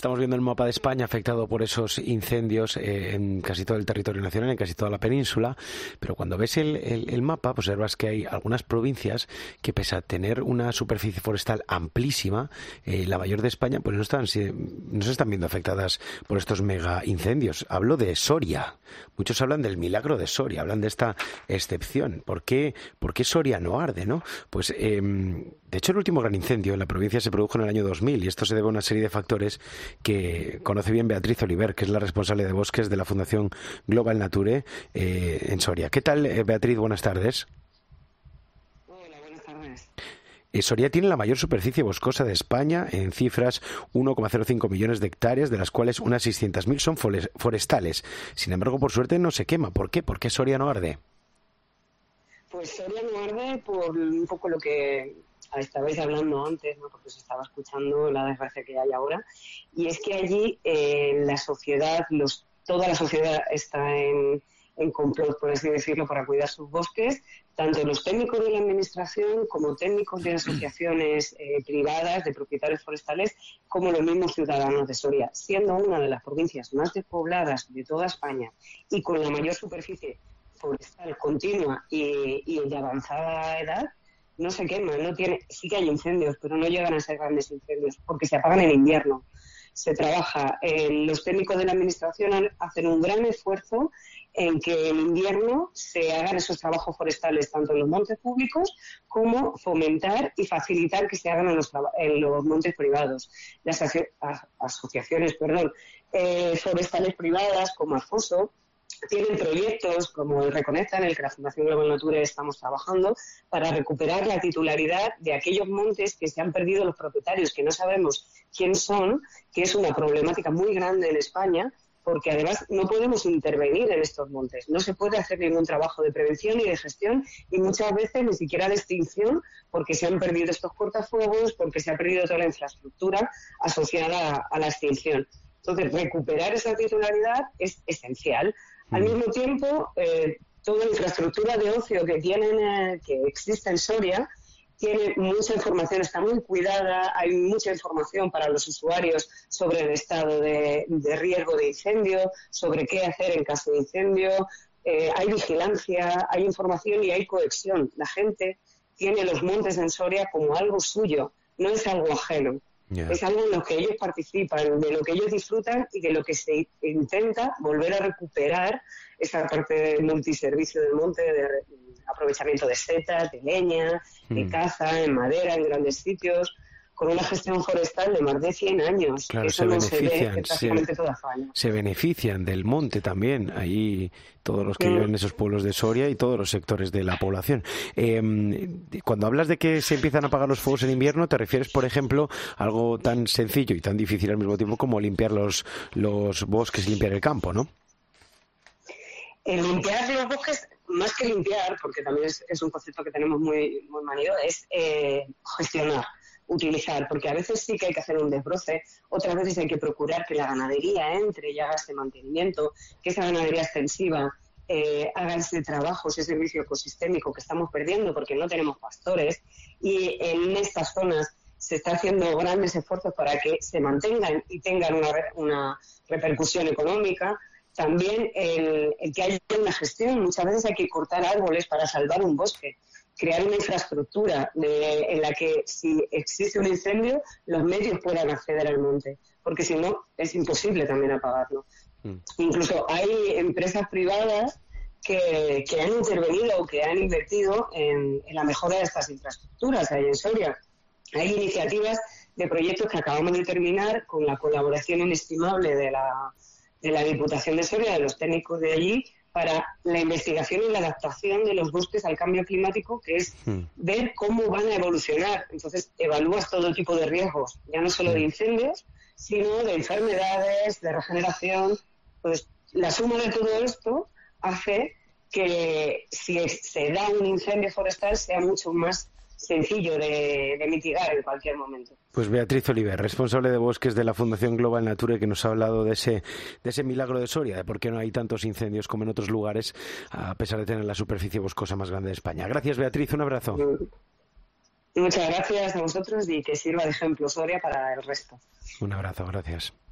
Estamos viendo el mapa de España afectado por esos incendios en casi todo el territorio nacional, en casi toda la península, pero cuando ves el mapa, pues observas que hay algunas provincias que, pese a tener una superficie forestal amplísima, la mayor de España, pues no se están viendo afectadas por estos mega incendios. Hablo de Soria. Muchos hablan del milagro de Soria, hablan de esta excepción. ¿Por qué Soria no arde, no? Pues, de hecho, el último gran incendio en la provincia se produjo en el año 2000 y esto se debe a una serie de factores que conoce bien Beatriz Oliver, que es la responsable de bosques de la Fundación Global Nature en Soria. ¿Qué tal, Beatriz? Buenas tardes. Hola, buenas tardes. Soria tiene la mayor superficie boscosa de España, en cifras 1,05 millones de hectáreas, de las cuales unas 600.000 son forestales. Sin embargo, por suerte no se quema. ¿Por qué? ¿Por qué Soria no arde? Pues Soria no arde por un poco lo que estabais hablando antes, ¿no? Porque os estaba escuchando la desgracia que hay ahora. Y es que allí la sociedad, toda la sociedad está en complot, por así decirlo, para cuidar sus bosques, tanto los técnicos de la administración como técnicos de asociaciones privadas, de propietarios forestales, como los mismos ciudadanos de Soria, siendo una de las provincias más despobladas de toda España y con la mayor superficie forestal continua y de avanzada edad. No se quema, sí que hay incendios, pero no llegan a ser grandes incendios porque se apagan en invierno. Se trabaja, los técnicos de la administración hacen un gran esfuerzo en que en invierno se hagan esos trabajos forestales tanto en los montes públicos como fomentar y facilitar que se hagan en los montes privados. Las asociaciones forestales privadas como Arfoso tienen proyectos como el Reconecta, en el que la Fundación Global Nature estamos trabajando, para recuperar la titularidad de aquellos montes que se han perdido los propietarios, que no sabemos quién son, que es una problemática muy grande en España, porque además no podemos intervenir en estos montes. No se puede hacer ningún trabajo de prevención y de gestión, y muchas veces ni siquiera de extinción, porque se han perdido estos cortafuegos, porque se ha perdido toda la infraestructura asociada a la extinción. Entonces, recuperar esa titularidad es esencial. Al mismo tiempo, toda la infraestructura de ocio que existe en Soria tiene mucha información, está muy cuidada, hay mucha información para los usuarios sobre el estado de riesgo de incendio, sobre qué hacer en caso de incendio, hay vigilancia, hay información y hay cohesión. La gente tiene los montes en Soria como algo suyo, no es algo ajeno. Yeah. Es algo en lo que ellos participan, de lo que ellos disfrutan y de lo que se intenta volver a recuperar esa parte de multiservicio del monte, de aprovechamiento de setas, de leña, de caza, en madera, en grandes sitios, con una gestión forestal de más de 100 años. Claro, eso no se ve prácticamente toda España. Se benefician del monte también, ahí todos los que viven en esos pueblos de Soria y todos los sectores de la población. Cuando hablas de que se empiezan a apagar los fuegos en invierno, te refieres, por ejemplo, a algo tan sencillo y tan difícil al mismo tiempo como limpiar los bosques y limpiar el campo, ¿no? Limpiar los bosques, más que limpiar, porque también es un concepto que tenemos muy manido, es gestionar, utilizar, porque a veces sí que hay que hacer un desbroce, otras veces hay que procurar que la ganadería entre y haga este mantenimiento, que esa ganadería extensiva haga ese trabajo, ese servicio ecosistémico que estamos perdiendo porque no tenemos pastores, y en estas zonas se está haciendo grandes esfuerzos para que se mantengan y tengan una repercusión económica. También el que haya una gestión, muchas veces hay que cortar árboles para salvar un bosque, crear una infraestructura en la que si existe un incendio los medios puedan acceder al monte, porque si no es imposible también apagarlo. Incluso hay empresas privadas que han intervenido o que han invertido en la mejora de estas infraestructuras ahí en Soria. Hay iniciativas de proyectos que acabamos de terminar con la colaboración inestimable de la Diputación de Soria, de los técnicos de allí, para la investigación y la adaptación de los bosques al cambio climático, que es ver cómo van a evolucionar. Entonces, evalúas todo tipo de riesgos, ya no solo de incendios, sino de enfermedades, de regeneración. Pues la suma de todo esto hace que si se da un incendio forestal sea mucho más sencillo de mitigar en cualquier momento. Pues Beatriz Oliver, responsable de bosques de la Fundación Global Nature, que nos ha hablado de ese milagro de Soria, de por qué no hay tantos incendios como en otros lugares, a pesar de tener la superficie boscosa más grande de España. Gracias, Beatriz, un abrazo. Muchas gracias a vosotros y que sirva de ejemplo Soria para el resto. Un abrazo, gracias.